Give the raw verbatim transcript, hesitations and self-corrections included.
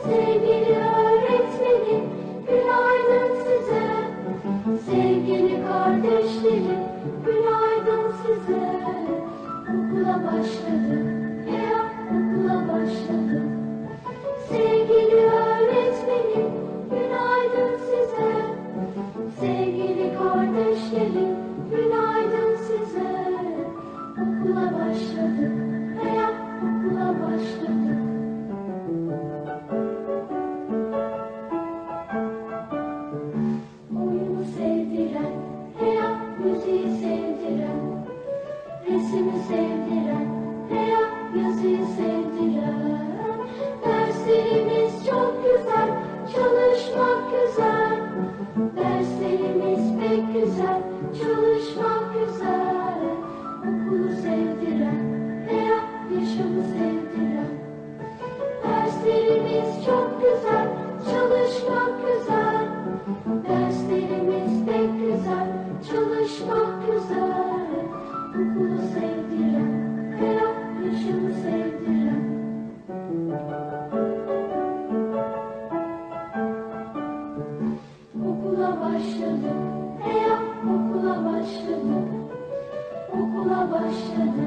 Sevgili öğretmenim, günaydın size. Sevgili kardeşlerim, günaydın size. Okula başladık, ya okula başladık. Sevgili öğretmenim, günaydın size. Sevgili kardeşlerim, günaydın size. Okula başladık, ya okula başladık. Oyunu sevdiren, veya müziği sevdiren, resmi sevdiren, veya yazıyı sevdiren. Derslerimiz çok güzel, çalışmak güzel. Derslerimiz pek güzel, çalışmak güzel. Okulu sevdiren, veya yaşamı sevdiren. Derslerimiz çok güzel, çalışmak güzel. Derslerimiz pek güzel, çalışmak güzel. Okulu sevdiren veya yaşamı sevdiren. Okula başladık veya okula başladık. Okula başladık